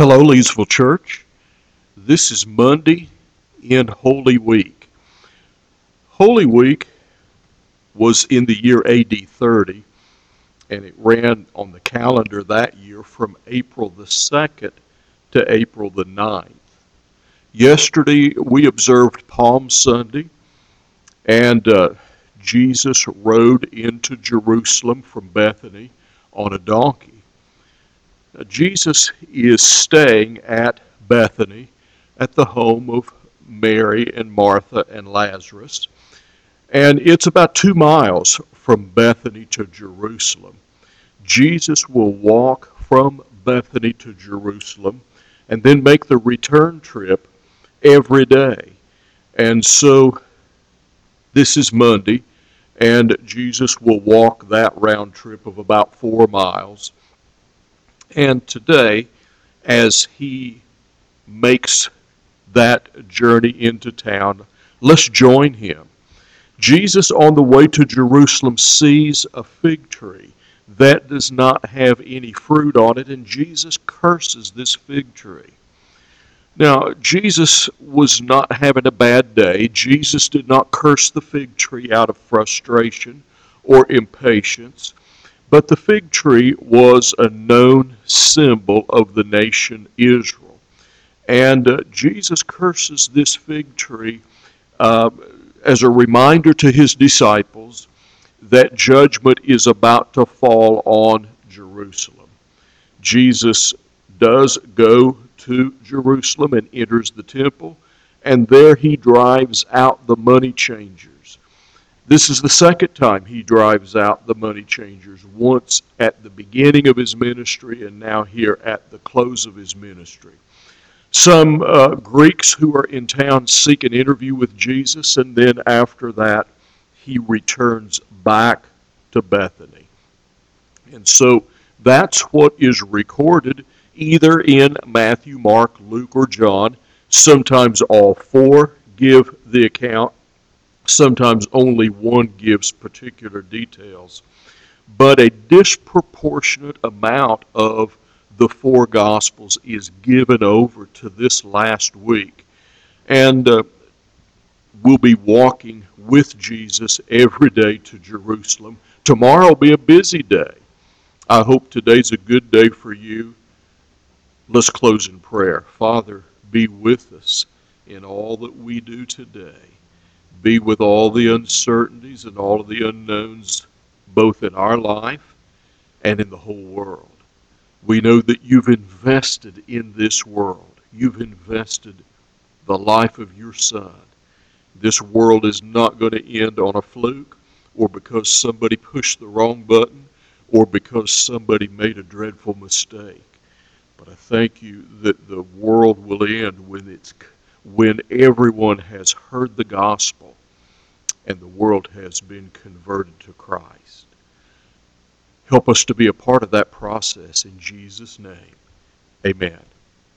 Hello, Leesville Church. This is Monday in Holy Week. Holy Week was in the year AD 30, and it ran on the calendar that year from April the 2nd to April the 9th. Yesterday, we observed Palm Sunday, and Jesus rode into Jerusalem from Bethany on a donkey. Jesus is staying at Bethany at the home of Mary and Martha and Lazarus. And it's about 2 miles from Bethany to Jerusalem. Jesus will walk from Bethany to Jerusalem and then make the return trip every day. And so this is Monday, and Jesus will walk that round trip of about 4 miles. And today, as he makes that journey into town, let's join him. Jesus, on the way to Jerusalem, sees a fig tree that does not have any fruit on it, and Jesus curses this fig tree. Now, Jesus was not having a bad day. Jesus did not curse the fig tree out of frustration or impatience. But the fig tree was a known symbol of the nation Israel. And Jesus curses this fig tree as a reminder to his disciples that judgment is about to fall on Jerusalem. Jesus does go to Jerusalem and enters the temple, and there he drives out the money changers. This is the second time he drives out the money changers, once at the beginning of his ministry and now here at the close of his ministry. Some Greeks who are in town seek an interview with Jesus, and then after that he returns back to Bethany. And so that's what is recorded either in Matthew, Mark, Luke, or John. Sometimes all four give the account. Sometimes only one gives particular details. But a disproportionate amount of the four Gospels is given over to this last week. And we'll be walking with Jesus every day to Jerusalem. Tomorrow will be a busy day. I hope today's a good day for you. Let's close in prayer. Father, be with us in all that we do today. Be with all the uncertainties and all of the unknowns, both in our life and in the whole world. We know that you've invested in this world. You've invested the life of your Son. This world is not going to end on a fluke, or because somebody pushed the wrong button, or because somebody made a dreadful mistake. But I thank you that the world will end when everyone has heard the gospel and the world has been converted to Christ. Help us to be a part of that process in Jesus' name. Amen.